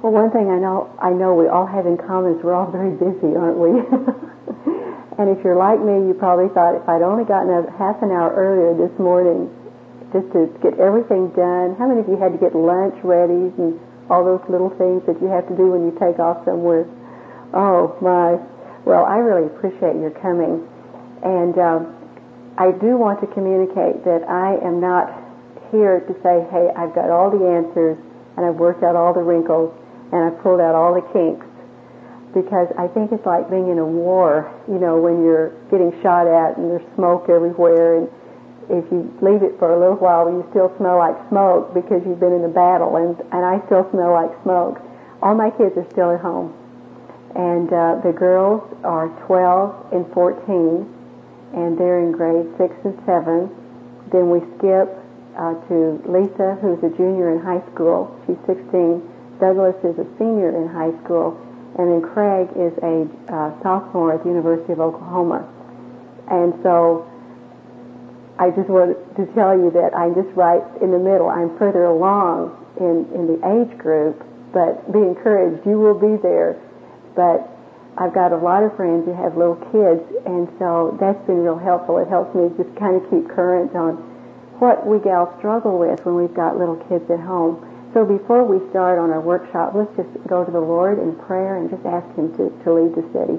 Well, one thing I know we all have in common is we're all very busy, aren't we? And if you're like me, you probably thought, if I'd only gotten up half an hour earlier this morning just to get everything done. How many of you had to get lunch ready and all those little things that you have to do when you take off somewhere? Oh, my. Well, I really appreciate your coming. And I do want to communicate that I am not here to say, hey, I've got all the answers and I've worked out all the wrinkles and I've pulled out all the kinks. Because I think it's like being in a war, when you're getting shot at and there's smoke everywhere, and if you leave it for a little while, you still smell like smoke because you've been in a battle, and I still smell like smoke. All my kids are still at home, and the girls are 12 and 14, and they're in grade 6 and 7. Then we skip to Lisa, who's a junior in high school. She's 16. Douglas is a senior in high school. And then Craig is a sophomore at the University of Oklahoma. And so I just wanted to tell you that I'm just right in the middle. I'm further along in the age group, but be encouraged, you will be there. But I've got a lot of friends who have little kids, and so that's been real helpful. It helps me just kind of keep current on what we gals struggle with when we've got little kids at home. So before we start on our workshop, let's just go to the Lord in prayer and just ask Him to lead the study.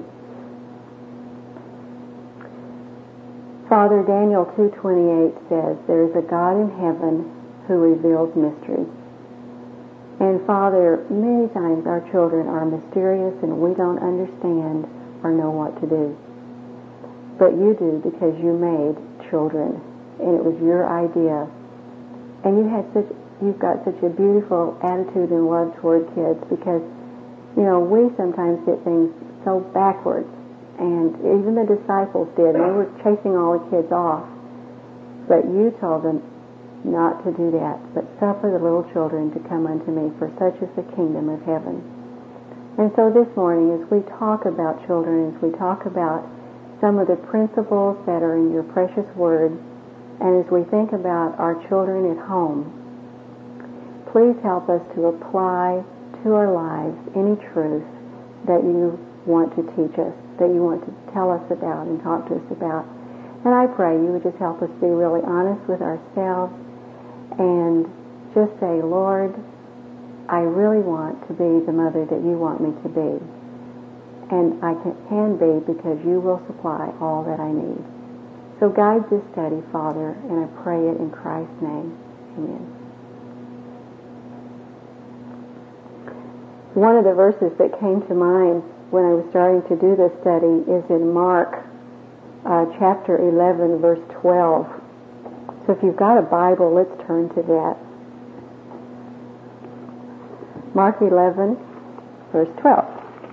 Father, Daniel 2:28 says, there is a God in heaven who reveals mysteries. And Father, many times our children are mysterious and we don't understand or know what to do. But you do, because you made children and it was your idea. And you've got such a beautiful attitude and love toward kids, because, we sometimes get things so backwards. And even the disciples did. They were chasing all the kids off. But you told them not to do that, but suffer the little children to come unto me, for such is the kingdom of heaven. And so this morning, as we talk about children, as we talk about some of the principles that are in your precious word, and as we think about our children at home, please help us to apply to our lives any truth that you want to teach us, that you want to tell us about and talk to us about. And I pray you would just help us be really honest with ourselves and just say, Lord, I really want to be the mother that you want me to be. And I can be, because you will supply all that I need. So guide this study, Father, and I pray it in Christ's name. Amen. One of the verses that came to mind when I was starting to do this study is in Mark chapter 11, verse 12. So if you've got a Bible, let's turn to that. Mark 11, verse 12.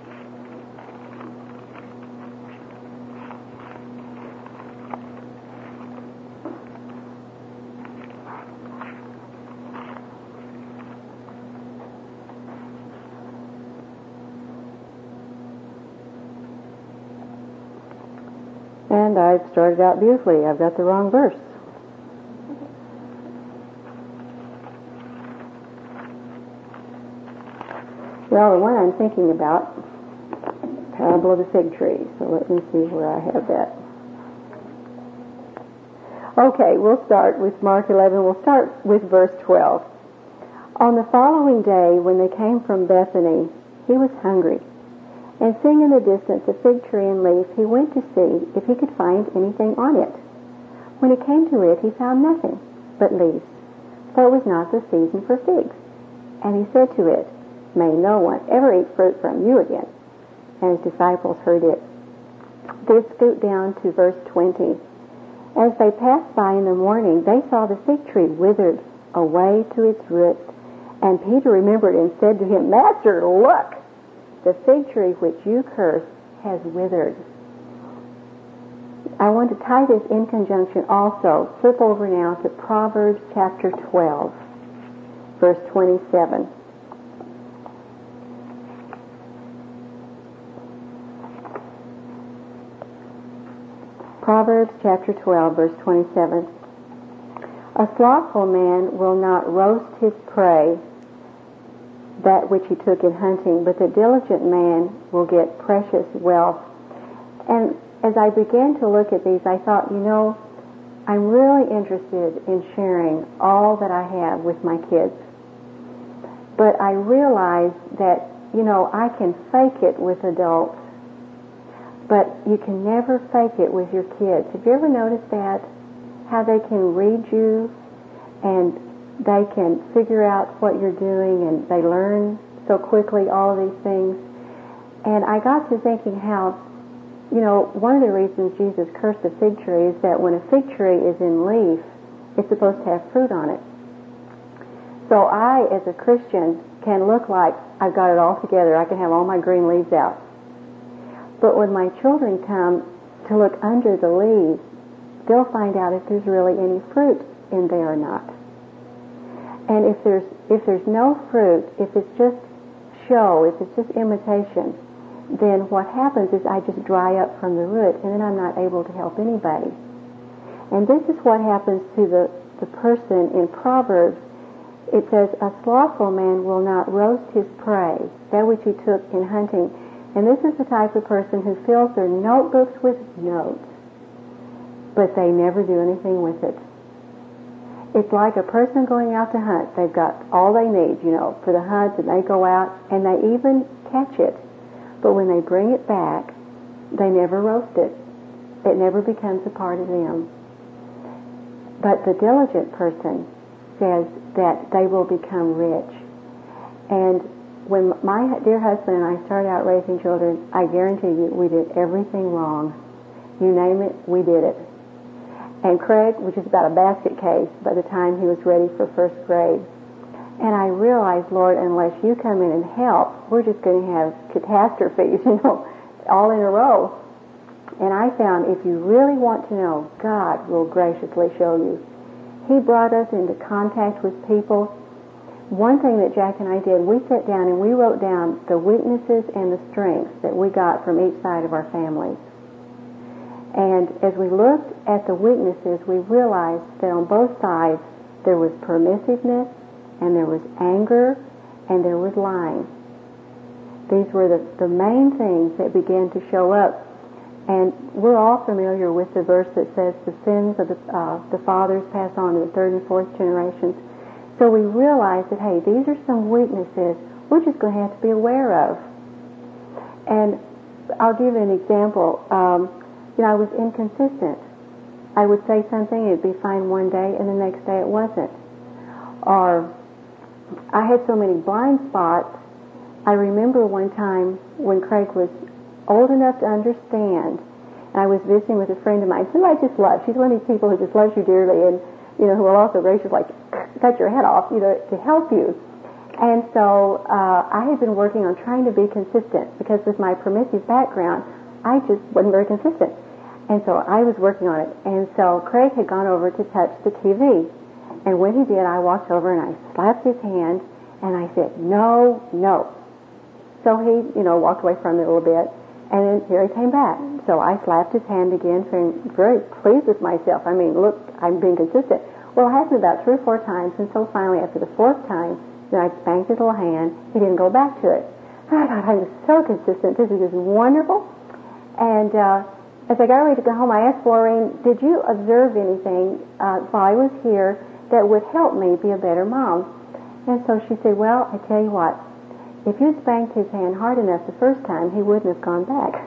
And I've started out beautifully. I've got the wrong verse. Well, the one I'm thinking about, parable of the fig tree. So let me see where I have that. Okay, we'll start with Mark 11. We'll start with verse 12. On the following day, when they came from Bethany, he was hungry. And seeing in the distance a fig tree and leaf, he went to see if he could find anything on it. When he came to it, he found nothing but leaves, for it was not the season for figs. And he said to it, May no one ever eat fruit from you again. And his disciples heard it. They scoot down to verse 20. As they passed by in the morning, they saw the fig tree withered away to its roots. And Peter remembered and said to him, Master, look! The fig tree which you cursed has withered. I want to tie this in conjunction also. Flip over now to Proverbs chapter 12, verse 27. Proverbs chapter 12, verse 27. A slothful man will not roast his prey, that which he took in hunting, but the diligent man will get precious wealth. And as I began to look at these, I thought, I'm really interested in sharing all that I have with my kids. But I realized that, I can fake it with adults, but you can never fake it with your kids. Have you ever noticed that? How they can read you and they can figure out what you're doing and they learn so quickly all of these things. And I got to thinking how, one of the reasons Jesus cursed the fig tree is that when a fig tree is in leaf, it's supposed to have fruit on it. So I, as a Christian, can look like I've got it all together. I can have all my green leaves out. But when my children come to look under the leaves, they'll find out if there's really any fruit in there or not. And if there's no fruit, if it's just show, if it's just imitation, then what happens is I just dry up from the root, and then I'm not able to help anybody. And this is what happens to the person in Proverbs. It says, a slothful man will not roast his prey, that which he took in hunting. And this is the type of person who fills their notebooks with notes, but they never do anything with it. It's like a person going out to hunt. They've got all they need, for the hunt, and they go out, and they even catch it. But when they bring it back, they never roast it. It never becomes a part of them. But the diligent person says that they will become rich. And when my dear husband and I started out raising children, I guarantee you we did everything wrong. You name it, we did it. And Craig, which is about a basket case by the time he was ready for first grade. And I realized, Lord, unless you come in and help, we're just going to have catastrophes, all in a row. And I found if you really want to know, God will graciously show you. He brought us into contact with people. One thing that Jack and I did, we sat down and we wrote down the weaknesses and the strengths that we got from each side of our families. And as we looked at the weaknesses, we realized that on both sides there was permissiveness, and there was anger, and there was lying. These were the main things that began to show up. And we're all familiar with the verse that says the sins of the fathers pass on to the third and fourth generations. So we realized that, hey, these are some weaknesses we're just going to have to be aware of. And I'll give an example. I was inconsistent. I would say something, it'd be fine one day, and the next day it wasn't. Or I had so many blind spots. I remember one time when Craig was old enough to understand, and I was visiting with a friend of mine who I just love. She's one of these people who just loves you dearly, and who will also gracious like cut your head off, to help you. And so I had been working on trying to be consistent because with my permissive background, I just wasn't very consistent. And so I was working on it. And so Craig had gone over to touch the TV. And when he did, I walked over and I slapped his hand and I said, no, no. So he, walked away from it a little bit. And then here he came back. So I slapped his hand again, feeling very pleased with myself. I mean, look, I'm being consistent. Well, it happened about 3 or 4 times. And so finally, after the 4th time, I spanked his little hand. He didn't go back to it. I thought, I was so consistent. This is just wonderful. And as I got ready to go home, I asked Maureen, did you observe anything while I was here that would help me be a better mom? And so she said, well, I tell you what, if you spanked his hand hard enough the first time, he wouldn't have gone back.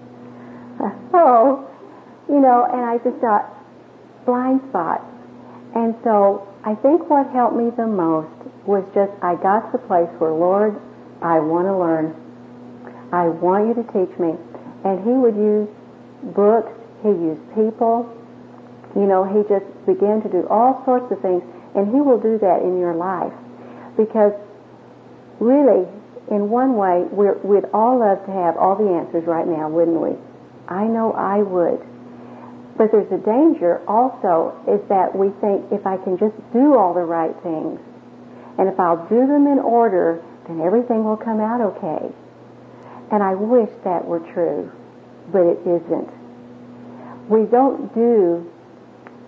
And I just thought, blind spot. And so I think what helped me the most was just I got to the place where, Lord, I want to learn. I want you to teach me. And he would use books, he used people, he just began to do all sorts of things, and he will do that in your life. Because really, in one way, we'd all love to have all the answers right now, wouldn't we? I know I would. But there's a danger also is that we think if I can just do all the right things, and if I'll do them in order, then everything will come out okay. And I wish that were true, but it isn't. We don't do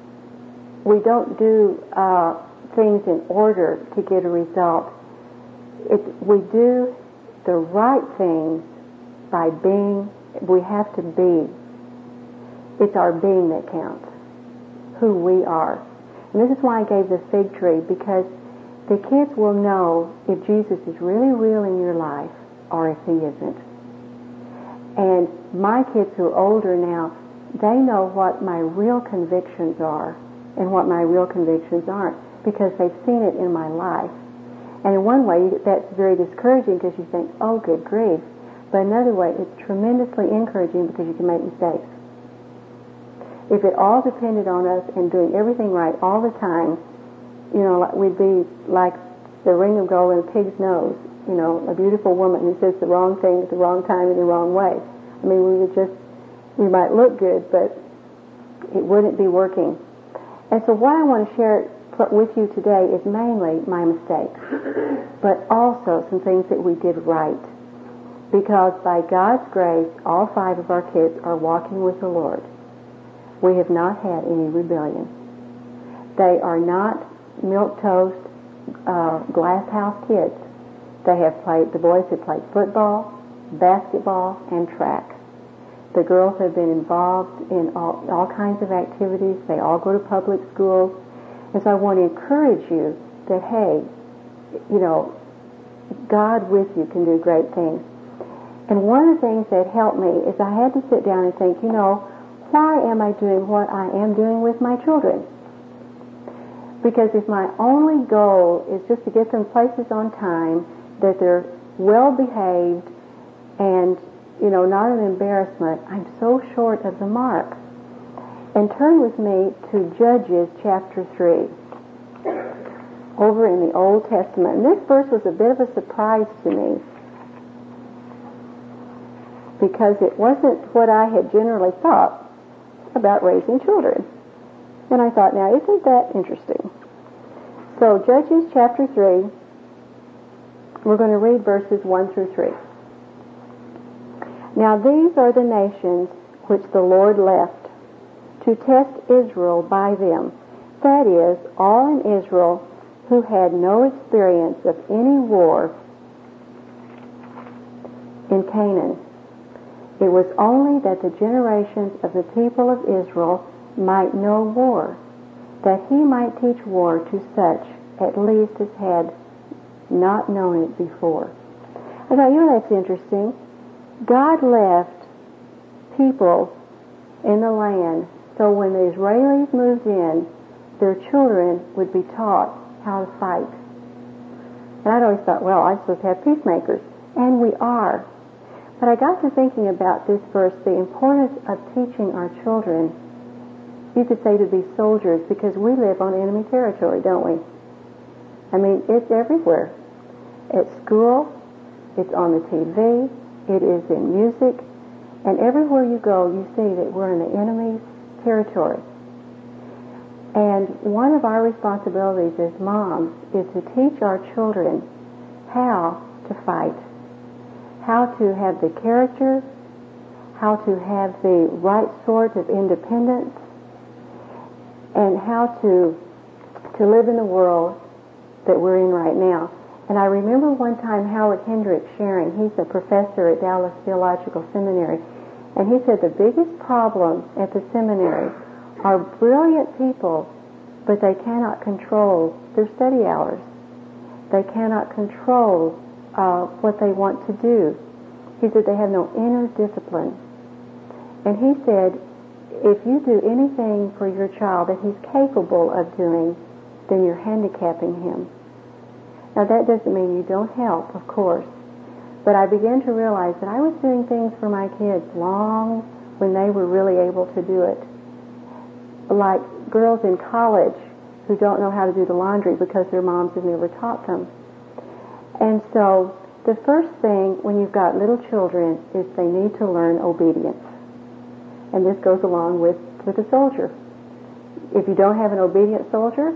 things in order to get a result. we do the right things by being. We have to be. It's our being that counts, who we are. And this is why I gave the fig tree, because the kids will know if Jesus is really real in your life or if he isn't. And my kids who are older now, they know what my real convictions are and what my real convictions aren't, because they've seen it in my life. And in one way, that's very discouraging because you think, oh, good grief. But another way, it's tremendously encouraging because you can make mistakes. If it all depended on us and doing everything right all the time, we'd be like the ring of gold in a pig's nose, a beautiful woman who says the wrong thing at the wrong time in the wrong way. I mean, we might look good, but it wouldn't be working. And so what I want to share with you today is mainly my mistakes, but also some things that we did right. Because by God's grace, all 5 of our kids are walking with the Lord. We have not had any rebellion. They are not milquetoast, glass house kids. The boys have played football, basketball, and track. The girls have been involved in all kinds of activities. They all go to public schools. And so I want to encourage you that, hey, God with you can do great things. And one of the things that helped me is I had to sit down and think, why am I doing what I am doing with my children? Because if my only goal is just to get them places on time, that they're well behaved and, not an embarrassment, I'm so short of the mark. And turn with me to Judges chapter 3, over in the Old Testament. And this verse was a bit of a surprise to me, because it wasn't what I had generally thought about raising children. And I thought, now, isn't that interesting? So, Judges chapter 3, we're going to read verses 1 through 3. Now these are the nations which the Lord left to test Israel by them, that is, all in Israel who had no experience of any war in Canaan. It was only that the generations of the people of Israel might know war, that he might teach war to such, at least as had not known it before. I thought, that's interesting. God left people in the land so when the Israelis moved in, their children would be taught how to fight. And I'd always thought, I'm supposed to have peacemakers. And we are. But I got to thinking about this verse, the importance of teaching our children, you could say, to be soldiers, because we live on enemy territory, don't we? I mean, it's everywhere. At school, it's on the TV, it is in music, and everywhere you go, you see that we're in the enemy's territory. And one of our responsibilities as moms is to teach our children how to fight, how to have the character, how to have the right sort of independence, and how to live in the world that we're in right now. And I remember one time Howard Hendricks sharing, he's a professor at Dallas Theological Seminary, and he said the biggest problem at the seminary are brilliant people, but they cannot control their study hours. They cannot control what they want to do. He said they have no inner discipline. And he said, if you do anything for your child that he's capable of doing, then you're handicapping him. Now that doesn't mean you don't help, of course. But I began to realize that I was doing things for my kids long when they were really able to do it. Like girls in college who don't know how to do the laundry because their moms have never taught them. And so the first thing when you've got little children is they need to learn obedience. And this goes along with a soldier. If you don't have an obedient soldier,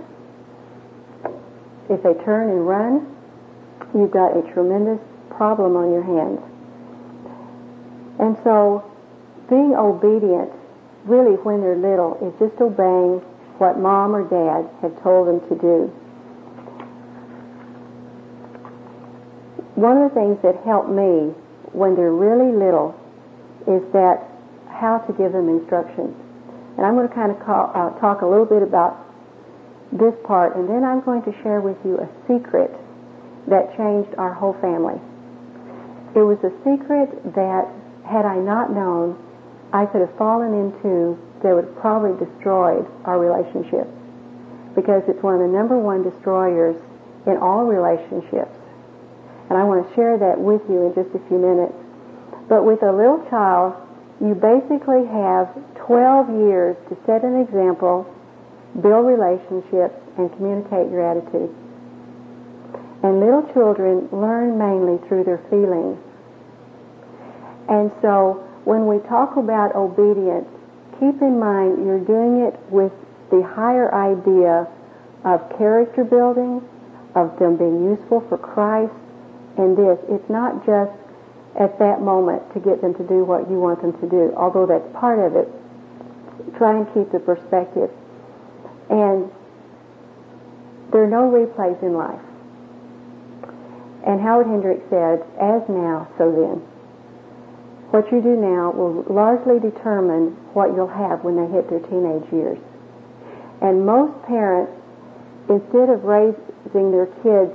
if they turn and run, you've got a tremendous problem on your hands. And so being obedient, really when they're little, is just obeying what mom or dad have told them to do. one of the things that helped me when they're really little is that how to give them instructions. And I'm going to kind of talk a little bit about this part, and then I'm going to share with you a secret that changed our whole family. It was a secret that, had I not known, I could have fallen into that would have probably destroyed our relationship, because it's one of the number one destroyers in all relationships. And I want to share that with you in just a few minutes. But with a little child, you basically have 12 years to set an example, build relationships, and communicate your attitude. And little children learn mainly through their feelings. And so when we talk about obedience, keep in mind you're doing it with the higher idea of character building, of them being useful for Christ, and this. It's not just at that moment to get them to do what you want them to do, although that's part of it. Try and keep the perspective. And there are no replays in life. And Howard Hendricks said, as now, so then. What you do now will largely determine what you'll have when they hit their teenage years. And most parents, instead of raising their kids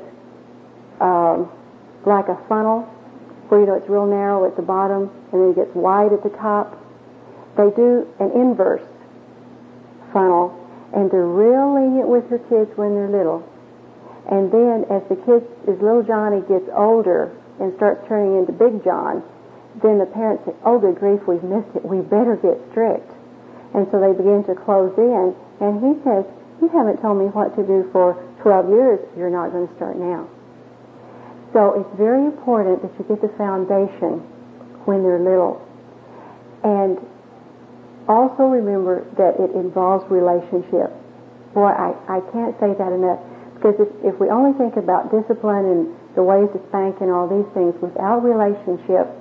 like a funnel, where it's real narrow at the bottom and then it gets wide at the top, they do an inverse funnel, and they're real lenient with their kids when they're little. And then as little Johnny gets older and starts turning into Big John, then the parents say, oh, good grief, we've missed it. We better get strict. And so they begin to close in. And he says, you haven't told me what to do for 12 years. You're not going to start now. So it's very important that you get the foundation when they're little. And also remember that it involves relationship. Boy, I can't say that enough. Because if we only think about discipline and the ways to spank and all these things without relationship,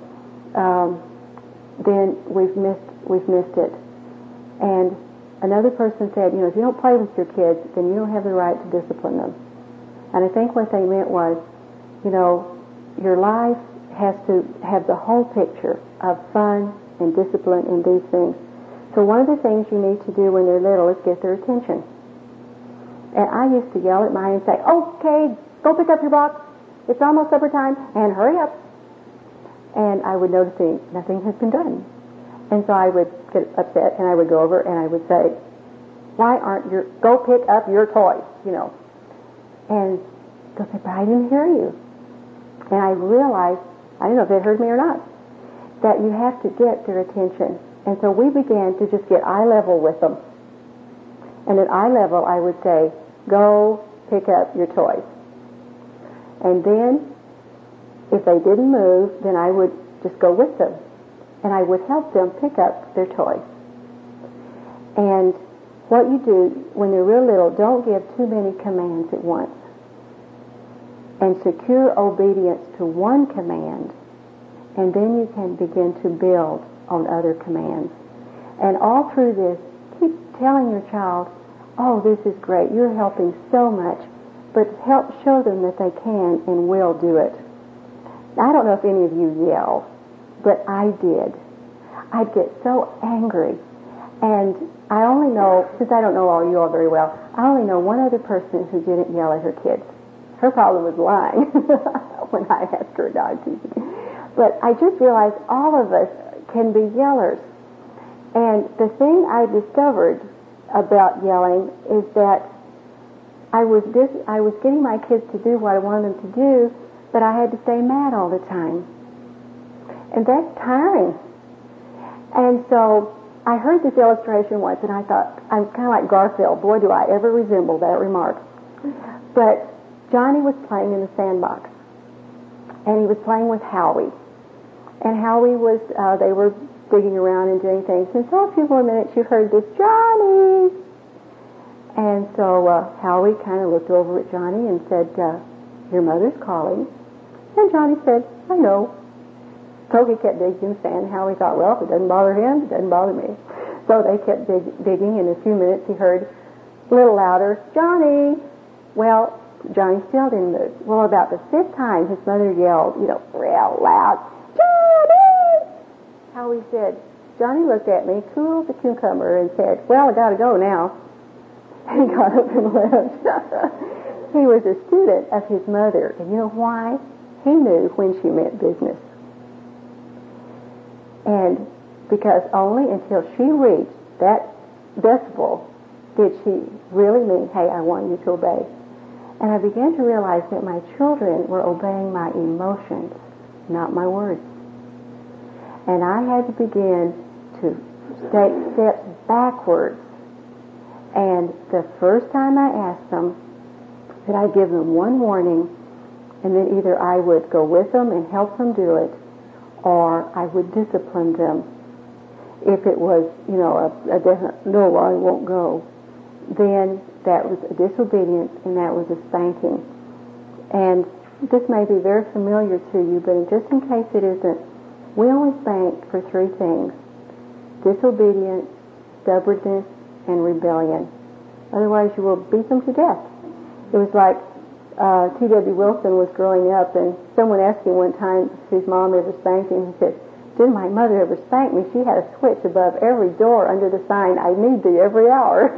then we've missed it. And another person said, if you don't play with your kids, then you don't have the right to discipline them. And I think what they meant was, your life has to have the whole picture of fun and discipline and these things. So one of the things you need to do when they're little is get their attention. And I used to yell at mine and say, okay, go pick up your box. It's almost supper time, and hurry up. And I would notice nothing has been done. And so I would get upset, and I would go over and I would say, go pick up your toys, And they'll say, but I didn't hear you. And I realized, I don't know if they heard me or not, that you have to get their attention. And so we began to just get eye level with them. And at eye level, I would say, go pick up your toys. And then, if they didn't move, then I would just go with them. And I would help them pick up their toys. And what you do when they're real little, don't give too many commands at once. And secure obedience to one command, and then you can begin to build on other commands. And all through this, keep telling your child, oh, this is great, you're helping so much, but show them that they can and will do it. I don't know if any of you yell, but I did. I'd get so angry. And I only know, since I don't know all you all very well, I only know one other person who didn't yell at her kids. Her problem was lying when I asked her about it. But I just realized all of us can be yellers. And the thing I discovered about yelling is that I was getting my kids to do what I wanted them to do, but I had to stay mad all the time. And that's tiring. And so I heard this illustration once, and I thought, I'm kind of like Garfield. Boy, do I ever resemble that remark. But Johnny was playing in the sandbox, and he was playing with Howie. And Howie was, they were digging around and doing things. And so a few more minutes, you heard this, Johnny! And so Howie kind of looked over at Johnny and said, your mother's calling. And Johnny said, I know. So he kept digging in the sand. Howie thought, well, if it doesn't bother him, it doesn't bother me. So they kept digging. In a few minutes, he heard a little louder, Johnny! Well, Johnny still didn't move. Well, about the 5th time, his mother yelled, real loud, "Johnny!" Howie said, Johnny looked at me, cool as a cucumber, and said, "Well, I got to go now." And he got up and left. He was a student of his mother. And you know why? He knew when she meant business. And because only until she reached that decibel did she really mean, "Hey, I want you to obey." And I began to realize that my children were obeying my emotions, not my words. And I had to begin to take steps backwards. And the first time I asked them, that I'd give them one warning, and then either I would go with them and help them do it, or I would discipline them. If it was, a definite, "No, I won't go," then that was a disobedience, and that was a spanking. And this may be very familiar to you, but just in case it isn't, we only spank for 3 things: disobedience, stubbornness, and rebellion. Otherwise, you will beat them to death. It was like T.W. Wilson was growing up, and someone asked him one time if his mom ever spanked him. He said, "Didn't my mother ever spank me? She had a switch above every door under the sign, 'I need thee,' every hour."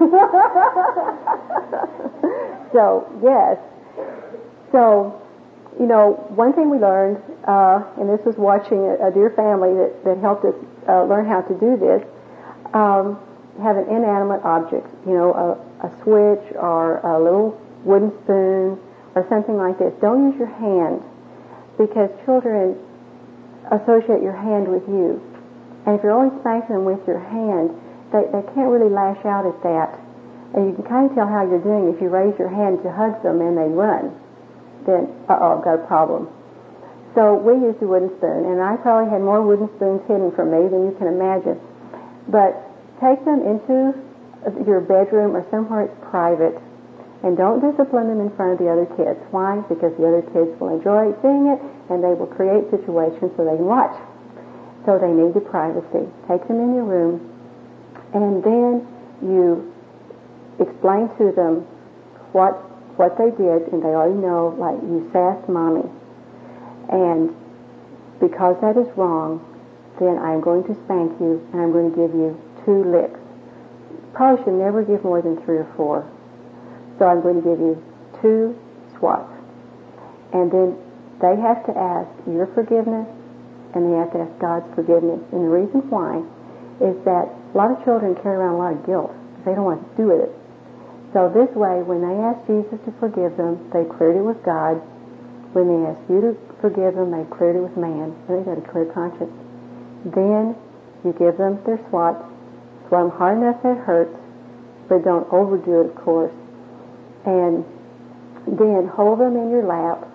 So, yes. So, one thing we learned, and this was watching a dear family that helped us learn how to do this, have an inanimate object, a switch or a little wooden spoon or something like this. Don't use your hand, because children associate your hand with you. And if you're only spanking them with your hand, they can't really lash out at that. And you can kind of tell how you're doing if you raise your hand to hug them and they run. Then, I've got a problem. So we used a wooden spoon, and I probably had more wooden spoons hidden from me than you can imagine. But take them into your bedroom or somewhere it's private, and don't discipline them in front of the other kids. Why? Because the other kids will enjoy seeing it, and they will create situations so they can watch. So they need the privacy. Take them in your room, and then you explain to them what they did, and they already know, like, "You sassed Mommy. And because that is wrong, then I'm going to spank you, and I'm going to give you 2 licks. Probably should never give more than 3 or 4. So I'm going to give you 2 swats." And then they have to ask your forgiveness, and they have to ask God's forgiveness. And the reason why is that a lot of children carry around a lot of guilt. They don't want to do it. So this way, when they ask Jesus to forgive them, they cleared it with God. When they ask you to forgive them, they cleared it with man. And they've got a clear conscience. Then you give them their swats. Swat them hard enough that it hurts, but don't overdo it, of course. And then hold them in your lap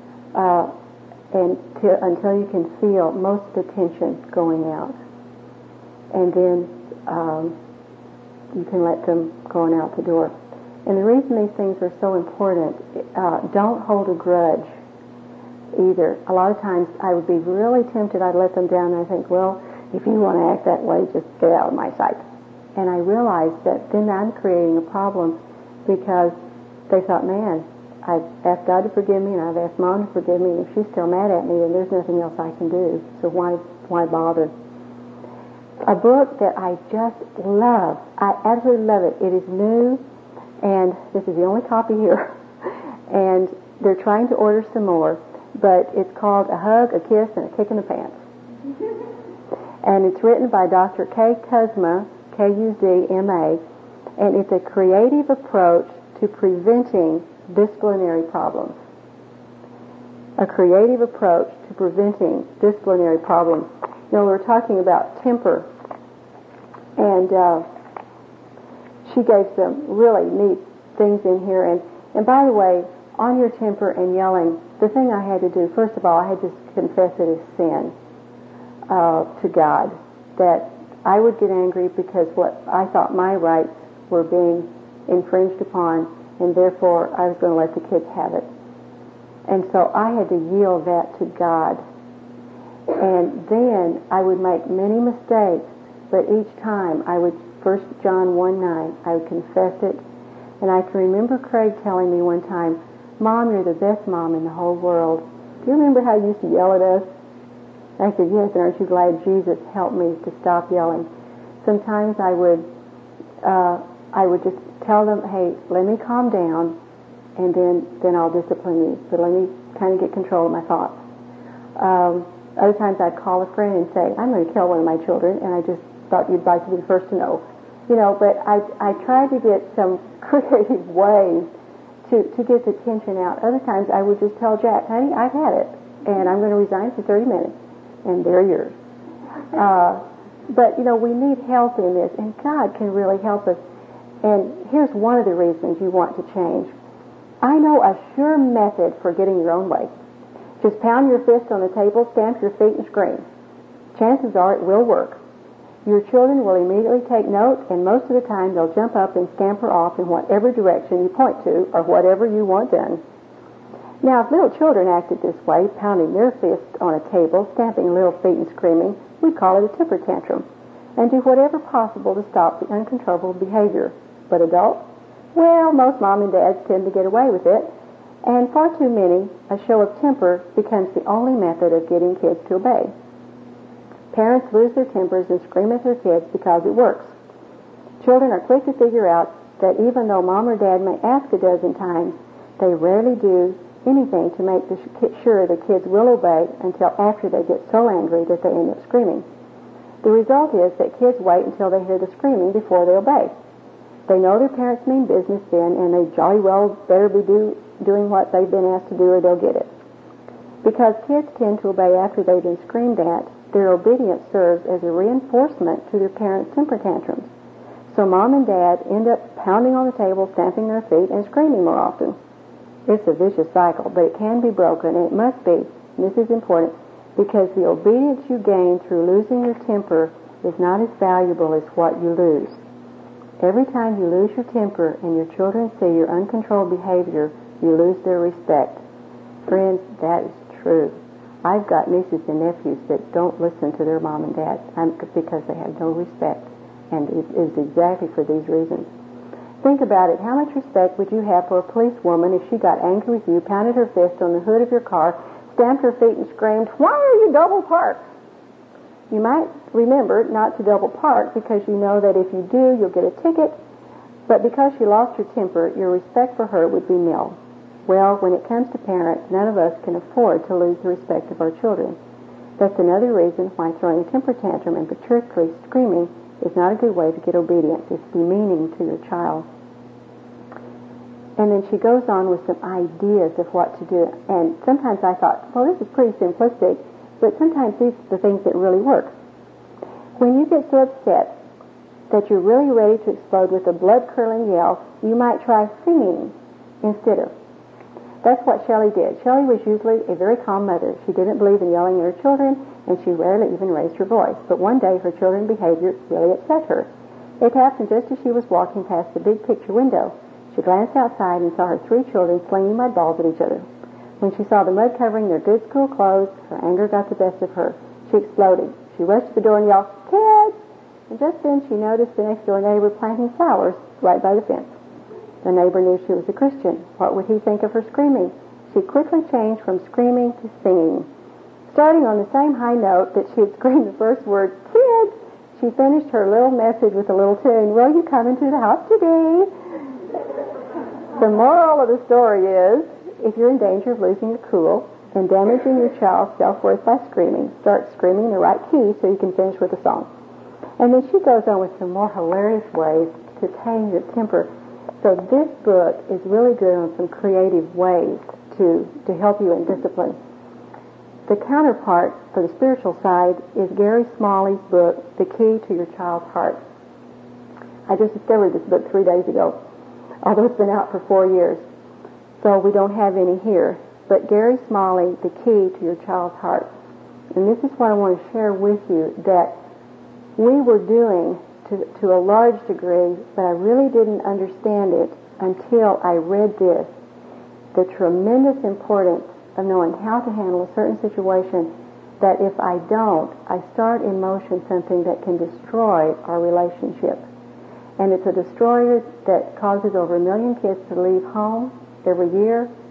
until you can feel most of the tension going out. And then you can let them go on out the door. And the reason these things are so important, don't hold a grudge either. A lot of times I would be really tempted. I'd let them down, and I think, well, if you want to act that way, just get out of my sight. And I realized that then I'm creating a problem, because they thought, man, I've asked God to forgive me, and I've asked Mom to forgive me, and if she's still mad at me, then there's nothing else I can do. So why bother? A book that I just love. I absolutely love it. It is new, and this is the only copy here. And they're trying to order some more, but it's called A Hug, a Kiss, and a Kick in the Pants. And it's written by Dr. Kay Kuzma, Kuzma, and it's a creative approach to preventing disciplinary problems. A creative approach to preventing disciplinary problems. We were talking about temper, and she gave some really neat things in here. And by the way, on your temper and yelling, the thing I had to do, first of all, I had to confess it as sin to God, that I would get angry because what I thought my rights were being infringed upon, and therefore I was going to let the kids have it. And so I had to yield that to God. And then I would make many mistakes, but each time I would, 1 John 1:9, I would confess it. And I can remember Craig telling me one time, Mom, you're the best mom in the whole world. Do you remember how you used to yell at us? I said, yes, and aren't you glad Jesus helped me to stop yelling? Sometimes I would just tell them, hey, let me calm down, and then I'll discipline you. But let me kind of get control of my thoughts. Other times I'd call a friend and say, I'm going to kill one of my children, and I just thought you'd like to be the first to know. But I tried to get some creative ways to get the tension out. Other times I would just tell Jack, honey, I've had it, and I'm going to resign for 30 minutes, and they're yours. But we need help in this, and God can really help us. And here's one of the reasons you want to change. I know a sure method for getting your own way. Just pound your fist on the table, stamp your feet, and scream. Chances are it will work. Your children will immediately take note, and most of the time they'll jump up and scamper off in whatever direction you point to or whatever you want done. Now, if little children acted this way, pounding their fist on a table, stamping little feet and screaming, we call it a temper tantrum, and do whatever possible to stop the uncontrollable behavior. But adults? Well, most mom and dads tend to get away with it, and far too many, a show of temper becomes the only method of getting kids to obey. Parents lose their tempers and scream at their kids because it works. Children are quick to figure out that even though mom or dad may ask a dozen times, they rarely do anything to make sure the kids will obey until after they get so angry that they end up screaming. The result is that kids wait until they hear the screaming before they obey. They know their parents mean business then, and they jolly well better be doing what they've been asked to do or they'll get it. Because kids tend to obey after they've been screamed at, their obedience serves as a reinforcement to their parents' temper tantrums. So mom and dad end up pounding on the table, stamping their feet, and screaming more often. It's a vicious cycle, but it can be broken, and it must be, and this is important, because the obedience you gain through losing your temper is not as valuable as what you lose. Every time you lose your temper and your children see your uncontrolled behavior, you lose their respect. Friends, that is true. I've got nieces and nephews that don't listen to their mom and dad because they have no respect, and it is exactly for these reasons. Think about it. How much respect would you have for a policewoman if she got angry with you, pounded her fist on the hood of your car, stamped her feet and screamed, "Why are you double parked?" You might remember not to double park because you know that if you do, you'll get a ticket, but because she lost her temper, your respect for her would be nil. Well, when it comes to parents, none of us can afford to lose the respect of our children. That's another reason why throwing a temper tantrum and particularly screaming is not a good way to get obedience. It's demeaning to your child. And then she goes on with some ideas of what to do. And sometimes I thought, well, this is pretty simplistic, but sometimes these are the things that really work. When you get so upset that you're really ready to explode with a blood-curdling yell, you might try singing instead of. That's what Shelley did. Shelley was usually a very calm mother. She didn't believe in yelling at her children, and she rarely even raised her voice. But one day, her children's behavior really upset her. It happened just as she was walking past the big picture window. She glanced outside and saw her 3 children slinging mud balls at each other. When she saw the mud covering their good school clothes, her anger got the best of her. She exploded. She rushed to the door and yelled, "Kids!" And just then she noticed the next door neighbor planting flowers right by the fence. The neighbor knew she was a Christian. What would he think of her screaming? She quickly changed from screaming to singing. Starting on the same high note that she had screamed the first word, "Kids!" she finished her little message with a little tune, "Will you come into the house today?" The moral of the story is, if you're in danger of losing your cool and damaging your child's self-worth by screaming, start screaming in the right key so you can finish with a song. And then she goes on with some more hilarious ways to tame your temper. So this book is really good on some creative ways to help you in discipline. The counterpart for the spiritual side is Gary Smalley's book, The Key to Your Child's Heart. I just discovered this book 3 days ago, although it's been out for 4 years. So we don't have any here. But Gary Smalley, The Key to Your Child's Heart. And this is what I want to share with you that we were doing to a large degree, but I really didn't understand it until I read this. The tremendous importance of knowing how to handle a certain situation, that if I don't, I start in motion something that can destroy our relationship. And it's a destroyer that causes over 1 million kids to leave home every year,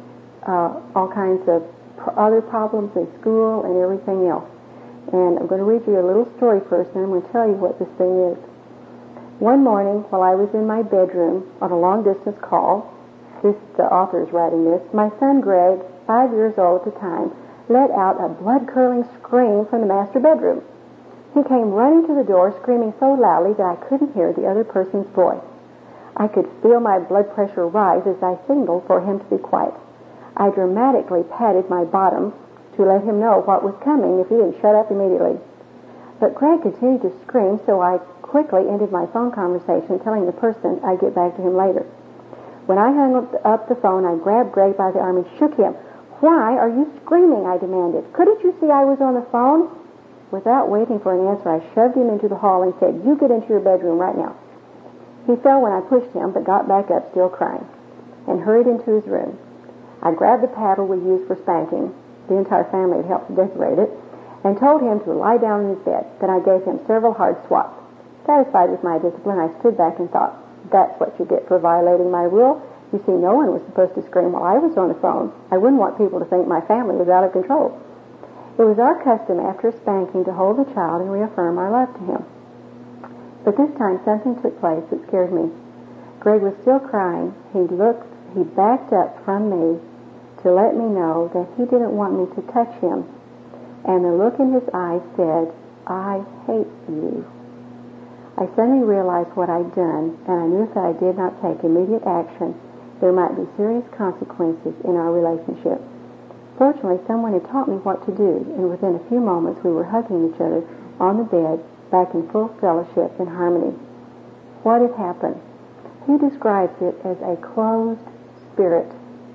all kinds of other problems in school and everything else. And I'm going to read you a little story first, and I'm going to tell you what this thing is. One morning, while I was in my bedroom on a long-distance call, the author is writing this, my son Greg, 5 years old at the time, let out a blood-curdling scream from the master bedroom. He came running to the door, screaming so loudly that I couldn't hear the other person's voice. I could feel my blood pressure rise as I signaled for him to be quiet. I dramatically patted my bottom to let him know what was coming if he didn't shut up immediately. But Greg continued to scream, so I quickly ended my phone conversation, telling the person I'd get back to him later. When I hung up the phone, I grabbed Greg by the arm and shook him. Why are you screaming? I demanded. Couldn't you see I was on the phone? Without waiting for an answer, I shoved him into the hall and said, you get into your bedroom right now. He fell when I pushed him, but got back up still crying, and hurried into his room. I grabbed the paddle we used for spanking, the entire family had helped decorate it, and told him to lie down in his bed. Then I gave him several hard swats. Satisfied with my discipline, I stood back and thought, that's what you get for violating my rule. You see, no one was supposed to scream while I was on the phone. I wouldn't want people to think my family was out of control. It was our custom after a spanking to hold the child and reaffirm our love to him. But this time something took place that scared me. Greg was still crying. He backed up from me to let me know that he didn't want me to touch him. And the look in his eyes said, I hate you. I suddenly realized what I'd done, and I knew if I did not take immediate action, there might be serious consequences in our relationship. Fortunately, someone had taught me what to do, and within a few moments we were hugging each other on the bed, back in full fellowship and harmony. What had happened? He describes it as a closed spirit.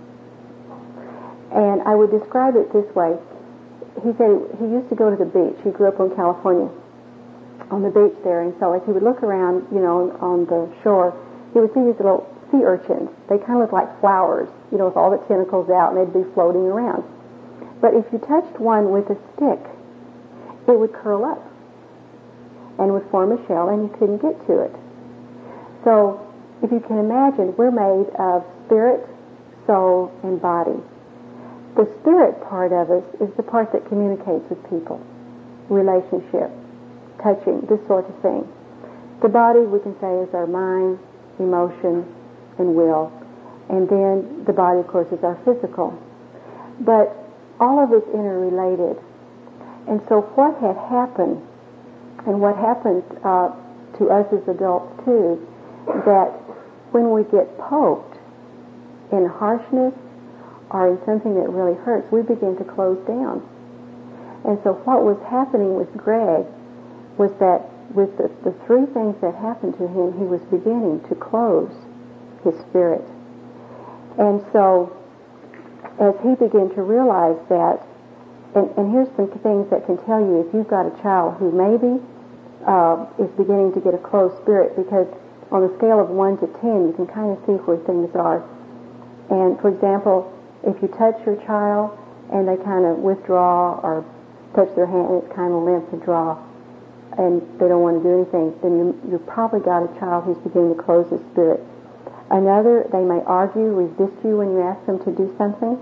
And I would describe it this way. He said he used to go to the beach. He grew up in California, on the beach there, and so as he would look around, on the shore, he would see these little sea urchins. They kind of look like flowers, with all the tentacles out, and they'd be floating around. But if you touched one with a stick, it would curl up and would form a shell, and you couldn't get to it. So, if you can imagine, we're made of spirit, soul, and body. The spirit part of us is the part that communicates with people, relationship, touching, this sort of thing. The body, we can say, is our mind, emotion, and will. And then the body, of course, is our physical. But all of it's interrelated. And so what had happened, and what happens to us as adults too, that when we get poked in harshness or in something that really hurts, we begin to close down. And so what was happening with Greg was that with the three things that happened to him, he was beginning to close his spirit. And so as he began to realize that, and here's some things that can tell you if you've got a child who maybe is beginning to get a closed spirit, because on a scale of 1 to 10, you can kind of see where things are. And for example, if you touch your child and they kind of withdraw or touch their hand and it's kind of limp and draw and they don't want to do anything, then you've probably got a child who's beginning to close his spirit. Another, they may argue, resist you when you ask them to do something,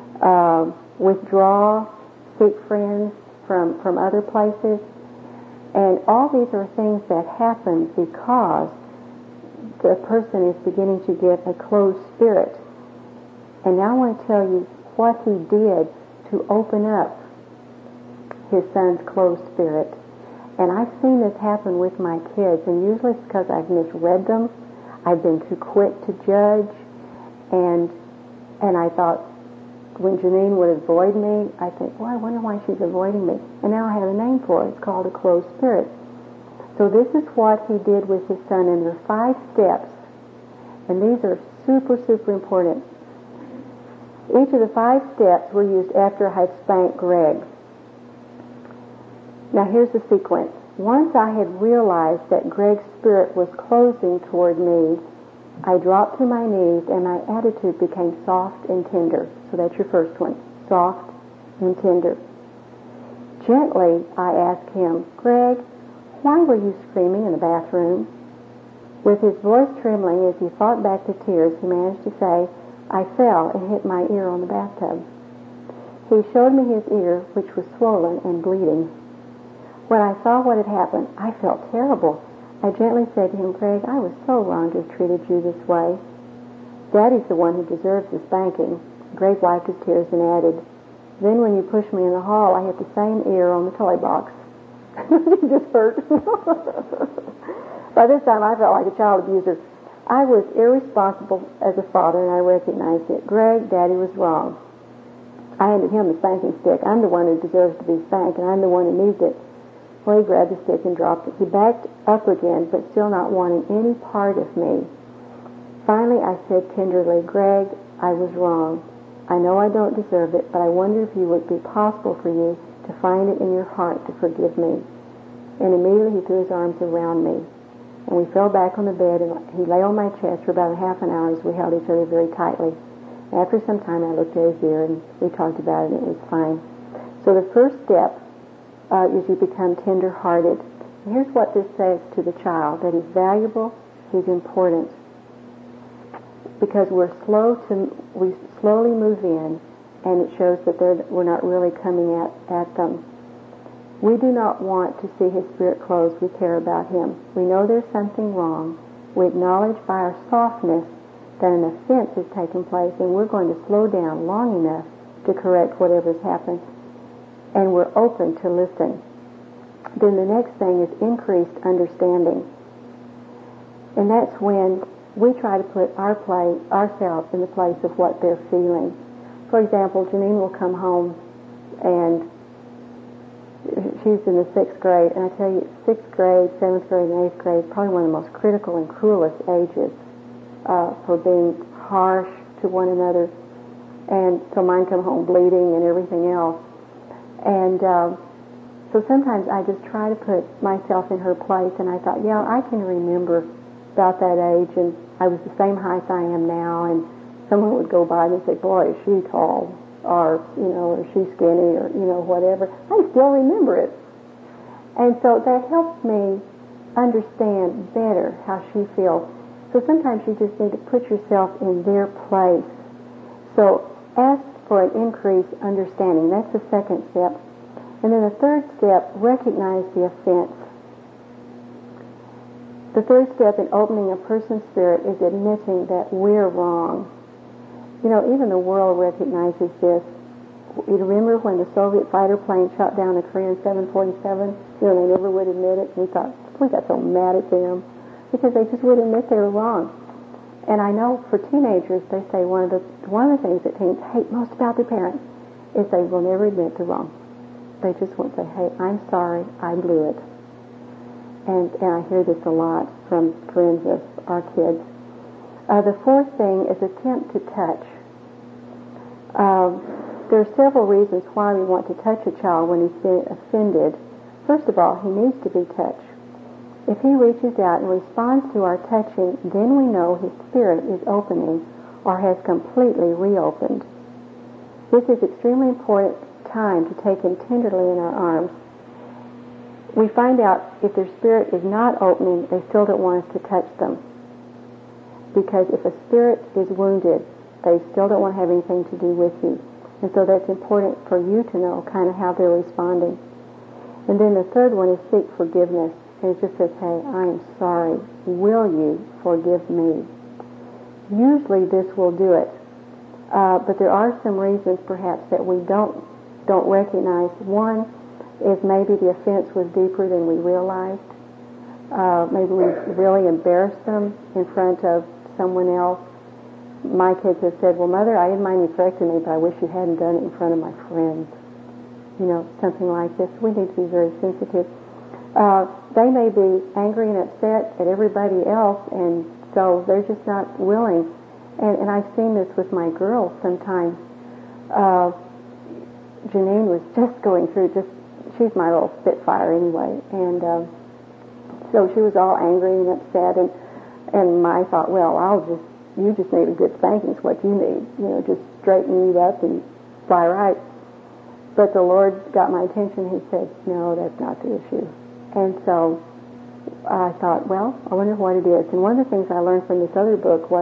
withdraw, seek friends from other places. And all these are things that happen because the person is beginning to get a closed spirit. And now I want to tell you what he did to open up his son's closed spirit. And I've seen this happen with my kids, and usually it's because I've misread them. I've been too quick to judge, and I thought when Janine would avoid me, I think, well, I wonder why she's avoiding me. And now I have a name for it. It's called a closed spirit. So this is what he did with his son, and there are 5 steps, and these are super, super important. Each of the 5 steps were used after I had spanked Greg. Now here's the sequence. Once I had realized that Greg's spirit was closing toward me, I dropped to my knees and my attitude became soft and tender. So that's your first one, soft and tender. Gently, I asked him, Greg, why were you screaming in the bathroom? With his voice trembling as he fought back the tears, he managed to say, I fell and hit my ear on the bathtub. He showed me his ear, which was swollen and bleeding. When I saw what had happened, I felt terrible. I gently said to him, Greg, I was so wrong to have treated you this way. Daddy's the one who deserves the spanking. Greg wiped his tears and added, then when you pushed me in the hall, I hit the same ear on the toy box. It just hurt. By this time, I felt like a child abuser. I was irresponsible as a father, and I recognized it. Greg, Daddy was wrong. I handed him the spanking stick. I'm the one who deserves to be spanked, and I'm the one who needs it. Well, he grabbed the stick and dropped it. He backed up again, but still not wanting any part of me. Finally, I said tenderly, Greg, I was wrong. I know I don't deserve it, but I wonder if it would be possible for you to find it in your heart to forgive me. And immediately he threw his arms around me. And we fell back on the bed, and he lay on my chest for about a half an hour as we held each other very tightly. After some time, I looked at his ear, and we talked about it, and it was fine. So the first step is you become tender-hearted. And here's what this says to the child, that he's valuable, he's important. Because we slowly move in, and it shows that we're not really coming at them. We do not want to see his spirit closed. We care about him. We know there's something wrong. We acknowledge by our softness that an offense has taken place, and we're going to slow down long enough to correct whatever's happened. And we're open to listen. Then the next thing is increased understanding. And that's when we try to put ourselves in the place of what they're feeling. For example, Janine will come home, and she's in the 6th grade, and I tell you, 6th grade, 7th grade, and 8th grade is probably one of the most critical and cruelest ages for being harsh to one another. And so mine come home bleeding and everything else. And so sometimes I just try to put myself in her place, and I thought, yeah, I can remember about that age, and I was the same height I am now, and someone would go by and say, boy, is she tall, or, or she's skinny, or, whatever. I still remember it. And so that helps me understand better how she feels. So sometimes you just need to put yourself in their place. So ask for an increased understanding. That's the second step. And then the third step, recognize the offense. The third step in opening a person's spirit is admitting that we're wrong. Even the world recognizes this. You remember when the Soviet fighter plane shot down a Korean 747? They never would admit it. We got so mad at them because they just wouldn't admit they were wrong. And I know for teenagers, they say one of the things that teens hate most about their parents is they will never admit they're wrong. They just won't say, hey, I'm sorry, I blew it. And I hear this a lot from friends of our kids. The fourth thing is attempt to touch. There are several reasons why we want to touch a child when he's been offended. First of all, he needs to be touched. If he reaches out and responds to our touching, then we know his spirit is opening or has completely reopened. This is extremely important time to take him tenderly in our arms. We find out if their spirit is not opening, they still don't want us to touch them. Because if a spirit is wounded, they still don't want to have anything to do with you. And so that's important for you to know kind of how they're responding. And then the third one is seek forgiveness. And it just says, hey, I am sorry. Will you forgive me? Usually this will do it. But there are some reasons perhaps that we don't recognize. One is maybe the offense was deeper than we realized. Maybe we really embarrassed them in front of someone else. My kids have said, well, Mother, I didn't mind you correcting me, but I wish you hadn't done it in front of my friends. Something like this. We need to be very sensitive. They may be angry and upset at everybody else, and so they're just not willing. And I've seen this with my girls sometimes. Janine was just going through, she's my little spitfire anyway, and so she was all angry and upset, and I thought, well, you just need a good spanking is what you need, just straighten you up and fly right. But the Lord got my attention. He said, no, that's not the issue. And so I thought, well, I wonder what it is. And one of the things I learned from this other book was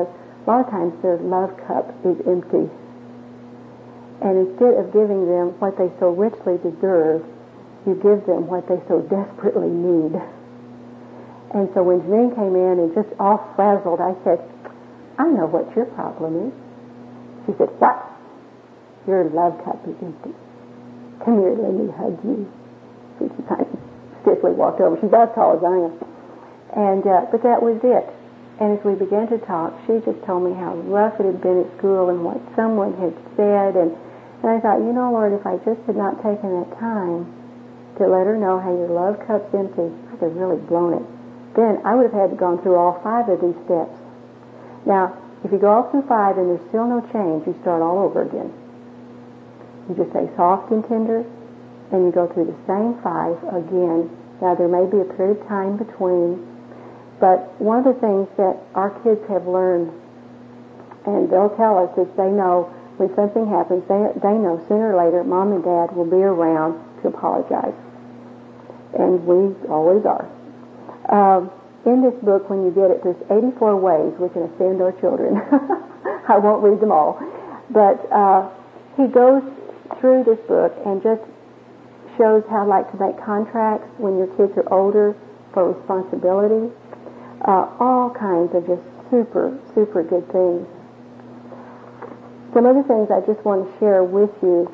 a lot of times their love cup is empty. And instead of giving them what they so richly deserve, you give them what they so desperately need. And so when Janine came in and just all frazzled, I said, I know what your problem is. She said, what? Your love cup is empty. Come here, let me hug you. She kind of stiffly walked over. She's about as tall as I am. And, but that was it. And as we began to talk, she just told me how rough it had been at school and what someone had said. And I thought, you know, Lord, if I just had not taken that time to let her know how your love cup's empty, I could have really blown it. Then I would have had to gone through all 5 of these steps. Now, if you go all through 5 and there's still no change, you start all over again. You just say soft and tender, and you go through the same 5 again. Now, there may be a period of time between, but one of the things that our kids have learned, and they'll tell us, is they know when something happens, they know sooner or later Mom and Dad will be around to apologize. And we always are. In this book, when you get it, there's 84 ways we can offend our children. I won't read them all. But he goes through this book and just shows how like to make contracts when your kids are older for responsibility. All kinds of just super, super good things. Some other things I just want to share with you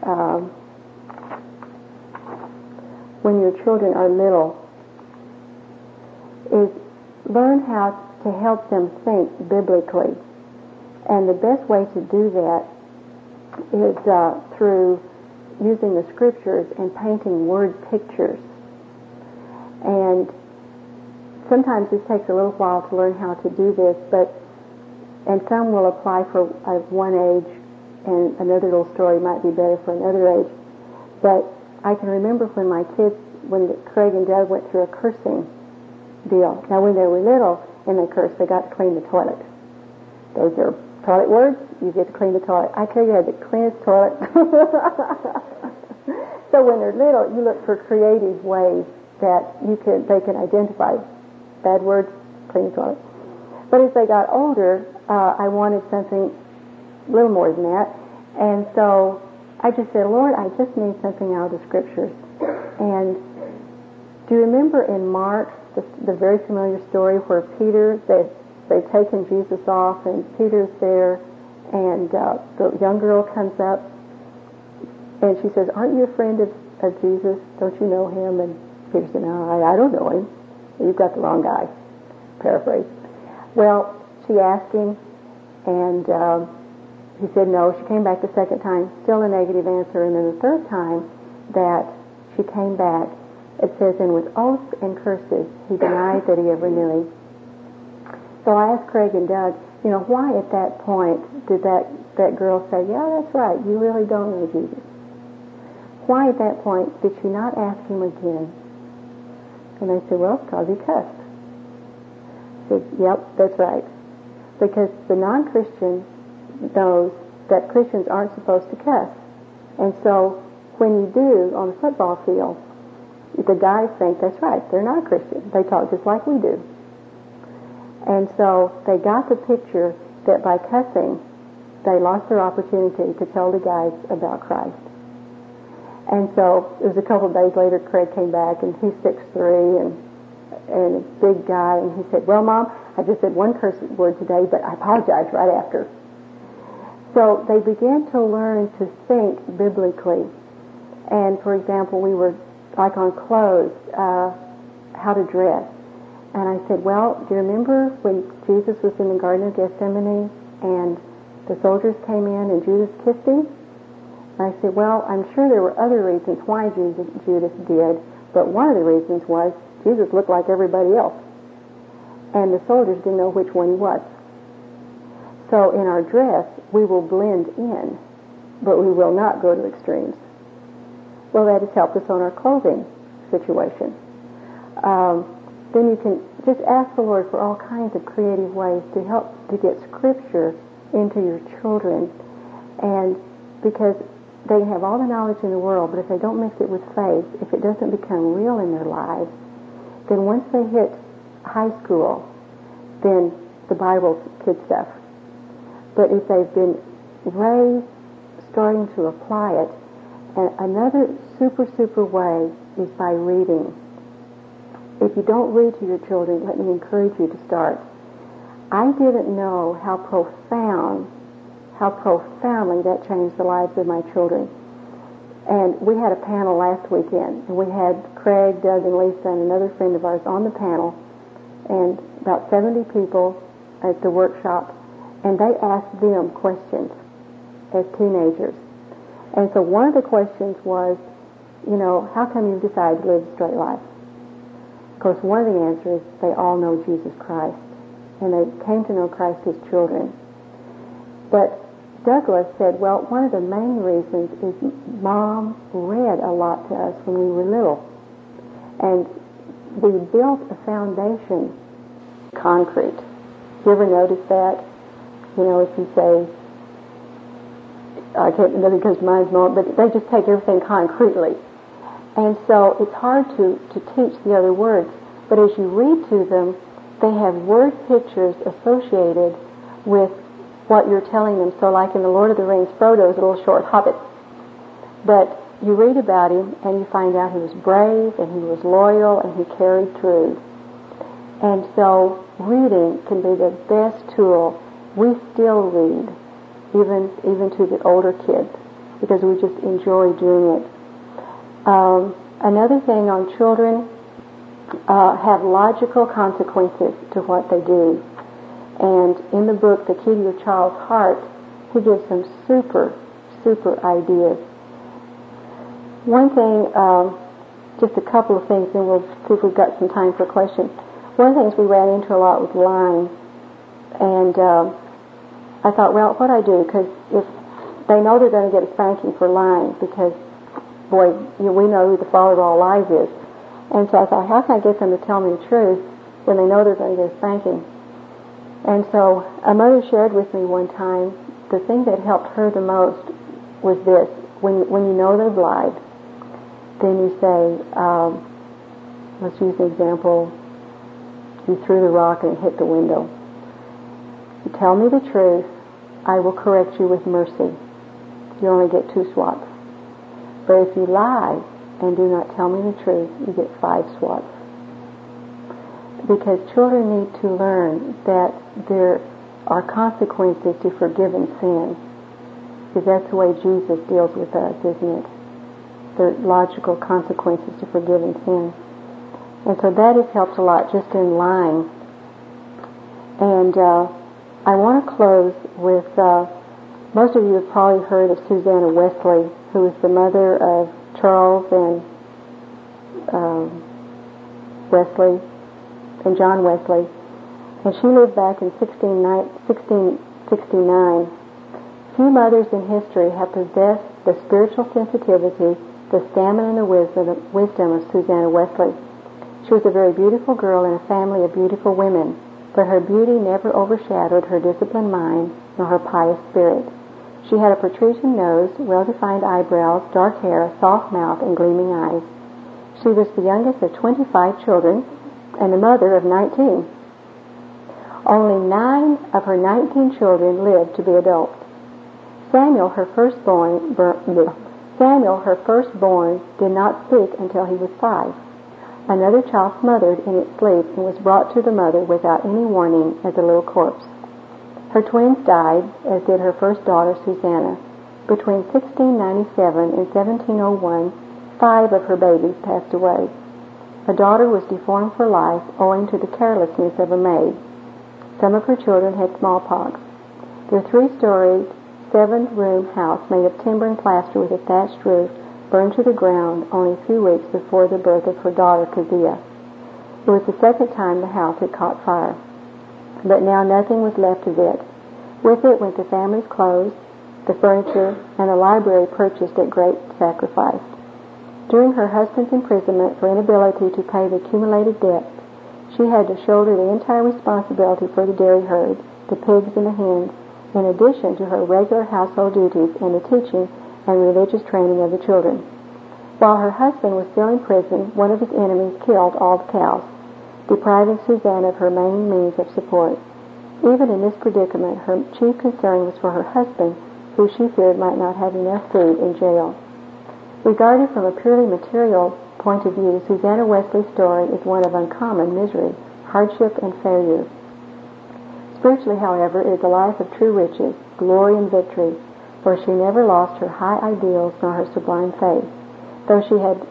when your children are little is learn how to help them think biblically. And the best way to do that is through using the scriptures and painting word pictures. And sometimes this takes a little while to learn how to do this, and some will apply for one age, and another little story might be better for another age. But I can remember when Craig and Doug went through a cursing deal. Now, when they were little and they cursed, they got to clean the toilet. Those are toilet words. You get to clean the toilet. I tell you, I had the cleanest toilet. So when they're little, you look for creative ways that they can identify bad words, clean the toilet. But as they got older, I wanted something a little more than that. And so I just said, Lord, I just need something out of the scriptures. And do you remember in Mark, the very familiar story where Peter, they've taken Jesus off, and Peter's there, and the young girl comes up, and she says, aren't you a friend of Jesus? Don't you know him? And Peter said, no, I don't know him. You've got the wrong guy. Paraphrase. Well, she asked him, and he said no. She came back the second time, still a negative answer, and then the third time that she came back, it says, and with oaths and curses, he denied that he ever knew him. So I asked Craig and Doug, why at that point did that girl say, yeah, that's right, you really don't know Jesus? Why at that point did she not ask him again? And they said, well, because he cussed. I said, yep, that's right. Because the non-Christian knows that Christians aren't supposed to cuss. And so when you do on the football field, the guys think, that's right, they're not Christian. They talk just like we do. And so they got the picture that by cussing, they lost their opportunity to tell the guys about Christ. And so it was a couple of days later, Craig came back, and he's 6'3", and a big guy, and he said, well, Mom, I just said one curse word today, but I apologized right after. So they began to learn to think biblically. And, for example, we were like on clothes, how to dress. And I said, well, do you remember when Jesus was in the Garden of Gethsemane and the soldiers came in and Judas kissed him? And I said, well, I'm sure there were other reasons why Judas did, but one of the reasons was Jesus looked like everybody else. And the soldiers didn't know which one he was. So in our dress, we will blend in, but we will not go to extremes. Well, that has helped us on our clothing situation. Then you can just ask the Lord for all kinds of creative ways to help to get Scripture into your children. And because they have all the knowledge in the world, but if they don't mix it with faith, if it doesn't become real in their lives, then once they hit high school, then the Bible's kid stuff. but if they've been raised starting to apply it. And another super way is by reading. If you don't read to your children, let me encourage you to start. I didn't know how profoundly that changed the lives of my children. And we had a panel last weekend, and we had Craig, Doug, and Lisa, and another friend of ours on the panel, and about 70 people at the workshop, and they asked them questions as teenagers. And so one of the questions was, how come you decided to live a straight life? Of course, one of the answers is they all know Jesus Christ, and they came to know Christ as children. But Douglas said, well, one of the main reasons is Mom read a lot to us when we were little. And we built a foundation, concrete. You ever notice that? If you say, I can't remember because mine's not, but they just take everything concretely. And so it's hard to teach the other words. But as you read to them, they have word pictures associated with what you're telling them. So like in The Lord of the Rings, Frodo's a little short hobbit. But you read about him and you find out he was brave and he was loyal and he carried through. And so reading can be the best tool. We still read, even to the older kids, because we just enjoy doing it. Another thing on children, have logical consequences to what they do. And in the book, The Key to Your Child's Heart, he gives some super ideas. One thing, just a couple of things, and we'll see if we've got some time for questions. One of the things we ran into a lot was lying. And I thought, well, what do I do? Because if they know they're going to get a spanking for lying, because, boy, we know who the father of all lies is. And so I thought, how can I get them to tell me the truth when they know they're going to get a spanking? And so a mother shared with me one time, the thing that helped her the most was this. When you know they've lied, then you say, let's use an example, you threw the rock and it hit the window. You tell me the truth, I will correct you with mercy. You only get 2 swats. But if you lie and do not tell me the truth, you get 5 swats. Because children need to learn that there are consequences to forgiven sin. Because that's the way Jesus deals with us, isn't it? The logical consequences to forgiven sin. And so that has helped a lot just in lying. And I want to close with, most of you have probably heard of Susanna Wesley, who was the mother of Charles and Wesley and John Wesley. And she lived back in 1669. Few mothers in history have possessed the spiritual sensitivity, the stamina and the wisdom of Susanna Wesley. She was a very beautiful girl in a family of beautiful women, but her beauty never overshadowed her disciplined mind nor her pious spirit. She had a protrusion nose, well-defined eyebrows, dark hair, soft mouth, and gleaming eyes. She was the youngest of 25 children and the mother of 19. Only 9 of her 19 children lived to be adults. Samuel, her firstborn, did not speak until he was 5. Another child smothered in its sleep and was brought to the mother without any warning as a little corpse. Her twins died, as did her first daughter, Susanna. Between 1697 and 1701, 5 of her babies passed away. A daughter was deformed for life owing to the carelessness of a maid. Some of her children had smallpox. Their 3-story, 7-room house made of timber and plaster with a thatched roof burned to the ground only a few weeks before the birth of her daughter, Kezia. It was the second time the house had caught fire. But now nothing was left of it. With it went the family's clothes, the furniture, and the library purchased at great sacrifice. During her husband's imprisonment for inability to pay the accumulated debts, she had to shoulder the entire responsibility for the dairy herd, the pigs and the hens, in addition to her regular household duties and the teaching and religious training of the children. While her husband was still in prison, one of his enemies killed all the cows, depriving Susanna of her main means of support. Even in this predicament, her chief concern was for her husband, who she feared might not have enough food in jail. Regarded from a purely material point of view, Susanna Wesley's story is one of uncommon misery, hardship, and failure. Spiritually, however, it is a life of true riches, glory, and victory, for she never lost her high ideals nor her sublime faith. Though she had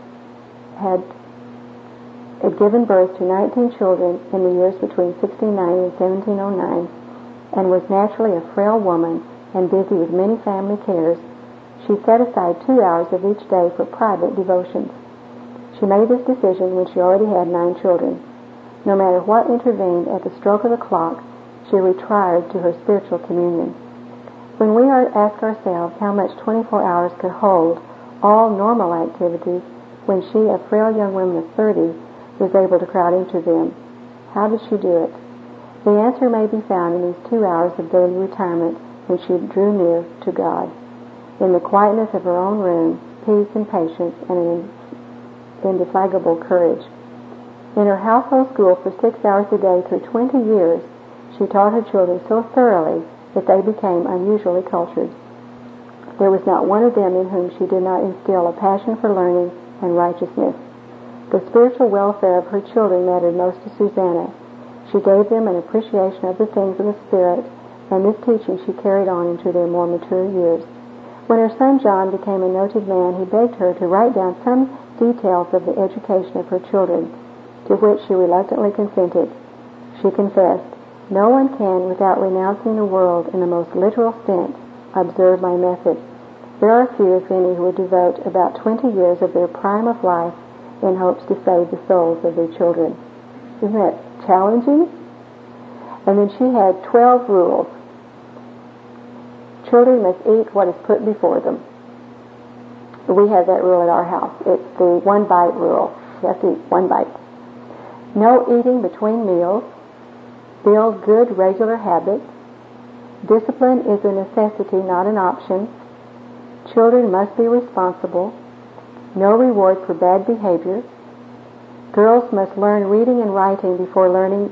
given birth to 19 children in the years between 1690 and 1709, and was naturally a frail woman and busy with many family cares, she set aside 2 hours of each day for private devotions. She made this decision when she already had 9 children. No matter what intervened at the stroke of the clock, she retired to her spiritual communion. When we ask ourselves how much 24 hours could hold all normal activities, when she, a frail young woman of 30, was able to crowd into them, how did she do it? The answer may be found in these 2 hours of daily retirement when she drew near to God. In the quietness of her own room, peace and patience and an indefatigable courage. In her household school for 6 hours a day through 20 years, she taught her children so thoroughly that they became unusually cultured. There was not one of them in whom she did not instill a passion for learning and righteousness. The spiritual welfare of her children mattered most to Susanna. She gave them an appreciation of the things of the Spirit, and this teaching she carried on into their more mature years. When her son John became a noted man, he begged her to write down some details of the education of her children, to which she reluctantly consented. She confessed, "No one can, without renouncing the world in the most literal sense, observe my method. There are few, if any, who would devote about 20 years of their prime of life in hopes to save the souls of their children." Isn't that challenging? And then she had 12 rules. Children must eat what is put before them. We have that rule at our house. It's the 1-bite rule. You have to eat 1 bite. No eating between meals. Build good regular habits. Discipline is a necessity, not an option. Children must be responsible. No reward for bad behavior. Girls must learn reading and writing before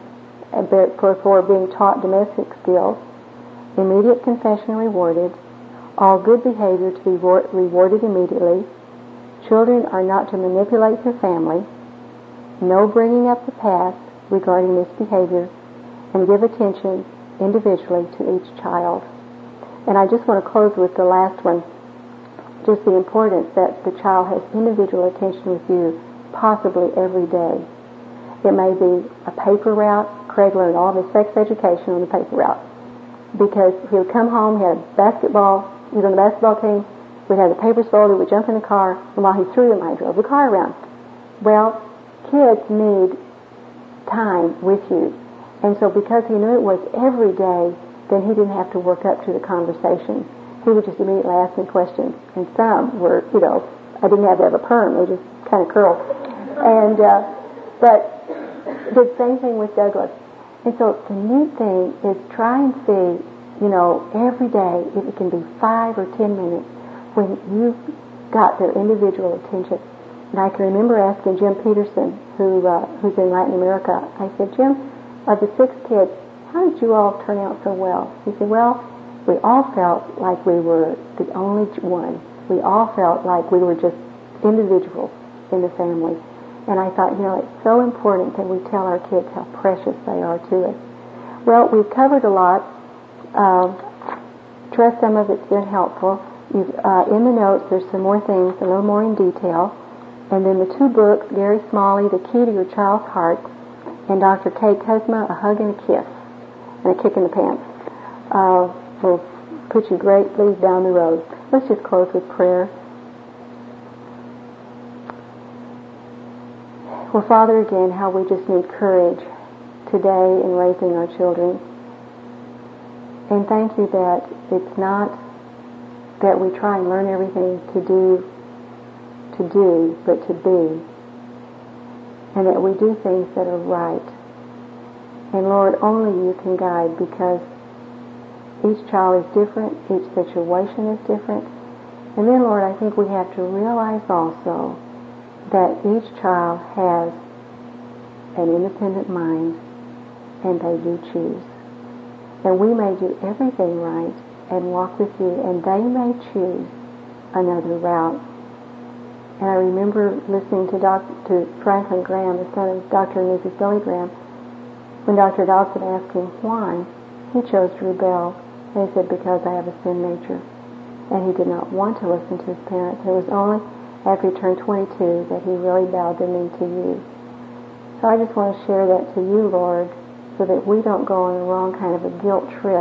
being taught domestic skills. Immediate confession rewarded. All good behavior to be rewarded immediately. Children are not to manipulate their family. No bringing up the past regarding misbehavior, and give attention individually to each child. And I just want to close with the last one, just the importance that the child has individual attention with you, possibly every day. It may be a paper route. Craig learned all of his sex education on the paper route, because he would come home, he had basketball, he was on the basketball team, we'd have the papers folded, we'd jump in the car, and while he threw them, I drove the car around. Well, kids need time with you. And so because he knew it was every day, then he didn't have to work up to the conversation. He would just immediately ask me questions. And some were, I didn't have to have a perm, they just kind of curled. And, but the same thing with Douglas. And so the neat thing is try and see, every day, if it can be 5 or 10 minutes, when you've got their individual attention. And I can remember asking Jim Peterson, who's in Latin America, I said, "Jim, of the 6 kids, how did you all turn out so well?" He said, "Well, we all felt like we were the only one. We all felt like we were just individuals in the family." And I thought, it's so important that we tell our kids how precious they are to us. Well, we've covered a lot. Trust some of it's been helpful. In the notes, there's some more things, a little more in detail. And then the 2 books, Gary Smalley, The Key to Your Child's Heart, and Dr. Kay Kuzma, A Hug and a Kiss, and a Kick in the Pants, will put you greatly down the road. Let's just close with prayer. Well, Father, again, how we just need courage today in raising our children. And thank you that it's not that we try and learn everything to do, but to be. And that we do things that are right. And Lord, only you can guide, because each child is different, each situation is different. And then, Lord, I think we have to realize also that each child has an independent mind, and they do choose. And we may do everything right and walk with you, and they may choose another route. And I remember listening to Franklin Graham, the son of Dr. and Mrs. Billy Graham, when Dr. Dodson asked him why he chose to rebel. And he said, because I have a sin nature. And he did not want to listen to his parents. It was only after he turned 22 that he really bowed the knee to you. So I just want to share that to you, Lord, so that we don't go on the wrong kind of a guilt trip,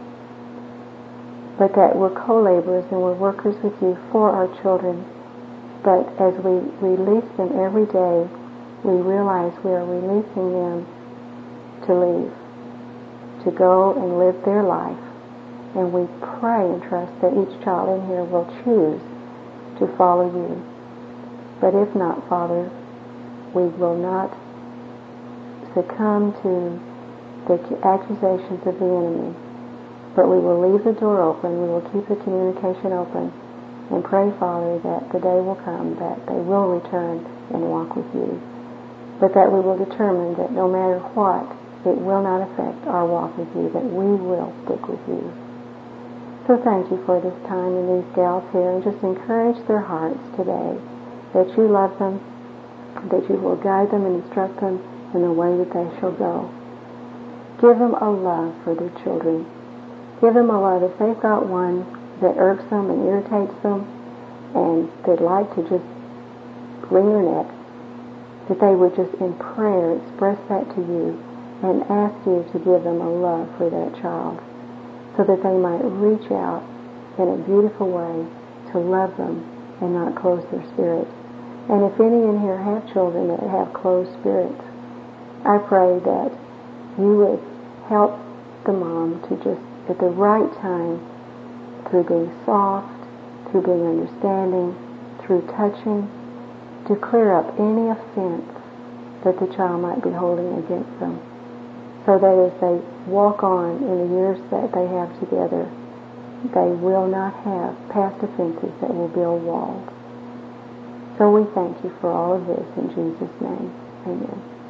but that we're co-laborers and we're workers with you for our children. But as we release them every day, we realize we are releasing them to leave, to go and live their life. And we pray and trust that each child in here will choose to follow you. But if not, Father, we will not succumb to the accusations of the enemy, but we will leave the door open, we will keep the communication open, and pray, Father, that the day will come that they will return and walk with you, but that we will determine that no matter what, it will not affect our walk with you, that we will stick with you. So thank you for this time and these gals here, and just encourage their hearts today that you love them, that you will guide them and instruct them in the way that they shall go. Give them a love for their children. Give them a love. If they've got one that irks them and irritates them and they'd like to just wring their neck, that they would just in prayer express that to you and ask you to give them a love for that child so that they might reach out in a beautiful way to love them and not close their spirits. And if any in here have children that have closed spirits, I pray that you would help the mom to just, at the right time, through being soft, through being understanding, through touching, to clear up any offense that the child might be holding against them, so that as they walk on in the years that they have together, they will not have past offenses that will build walls. So we thank you for all of this in Jesus' name. Amen.